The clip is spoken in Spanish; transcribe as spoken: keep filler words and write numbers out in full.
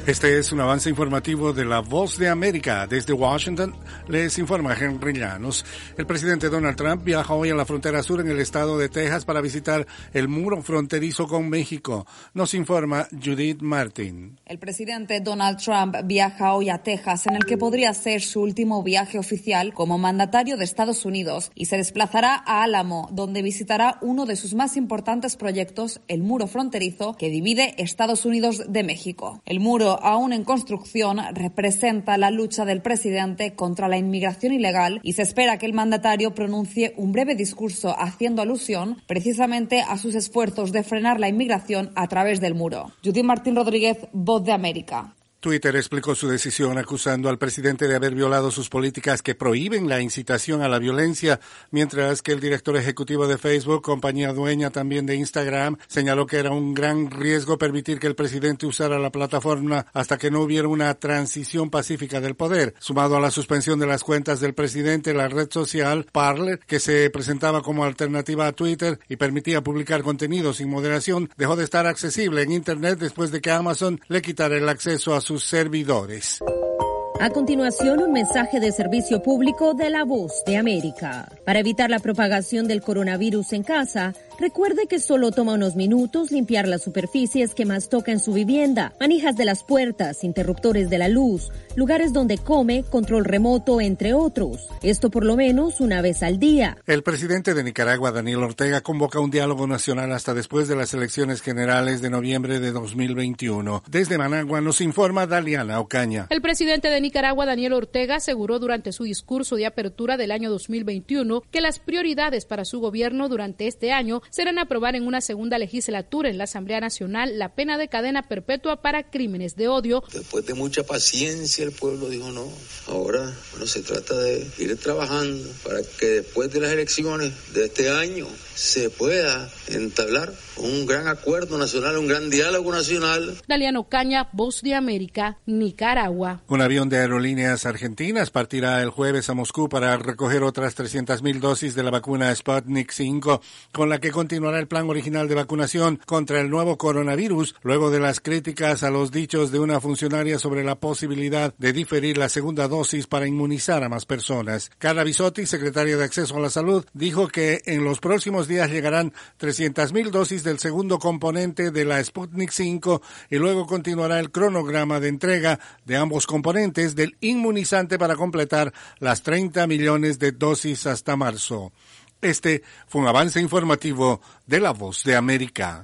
Este es un avance informativo de La Voz de América. Desde Washington les informa Henry Llanos. El presidente Donald Trump viaja hoy a la frontera sur en el estado de Texas para visitar el muro fronterizo con México. Nos informa Judith Martin. El presidente Donald Trump viaja hoy a Texas, en el que podría ser su último viaje oficial como mandatario de Estados Unidos, y se desplazará a Álamo, donde visitará uno de sus más importantes proyectos, el muro fronterizo que divide Estados Unidos de México. El muro, aún en construcción, representa la lucha del presidente contra la inmigración ilegal, y se espera que el mandatario pronuncie un breve discurso haciendo alusión precisamente a sus esfuerzos de frenar la inmigración a través del muro. Judith Martín Rodríguez, Voz de América. Twitter explicó su decisión acusando al presidente de haber violado sus políticas que prohíben la incitación a la violencia, mientras que el director ejecutivo de Facebook, compañía dueña también de Instagram, señaló que era un gran riesgo permitir que el presidente usara la plataforma hasta que no hubiera una transición pacífica del poder. Sumado a la suspensión de las cuentas del presidente, la red social Parler, que se presentaba como alternativa a Twitter y permitía publicar contenido sin moderación, dejó de estar accesible en Internet después de que Amazon le quitara el acceso a sus servidores. A continuación, un mensaje de servicio público de La Voz de América. Para evitar la propagación del coronavirus en casa, recuerde que solo toma unos minutos limpiar las superficies que más toca en su vivienda, manijas de las puertas, interruptores de la luz, lugares donde come, control remoto, entre otros. Esto por lo menos una vez al día. El presidente de Nicaragua, Daniel Ortega, convoca un diálogo nacional hasta después de las elecciones generales de noviembre de dos mil veintiuno. Desde Managua nos informa Daliana Ocaña. El presidente de Nicaragua, Daniel Ortega, aseguró durante su discurso de apertura del año dos mil veintiuno que las prioridades para su gobierno durante este año serán aprobar en una segunda legislatura en la Asamblea Nacional la pena de cadena perpetua para crímenes de odio. Después de mucha paciencia, el pueblo dijo no. Ahora, bueno, se trata de ir trabajando para que después de las elecciones de este año se pueda entablar un gran acuerdo nacional, un gran diálogo nacional. Daliana Ocaña, Voz de América, Nicaragua. Un avión de aerolíneas argentinas partirá el jueves a Moscú para recoger otras trescientas mil dosis de la vacuna Sputnik cinco, con la que continuará el plan original de vacunación contra el nuevo coronavirus, luego de las críticas a los dichos de una funcionaria sobre la posibilidad de diferir la segunda dosis para inmunizar a más personas. Carla Bisotti, secretaria de Acceso a la Salud, dijo que en los próximos días llegarán trescientas mil dosis del segundo componente de la Sputnik cinco y luego continuará el cronograma de entrega de ambos componentes del inmunizante para completar las treinta millones de dosis hasta marzo. Este fue un avance informativo de La Voz de América.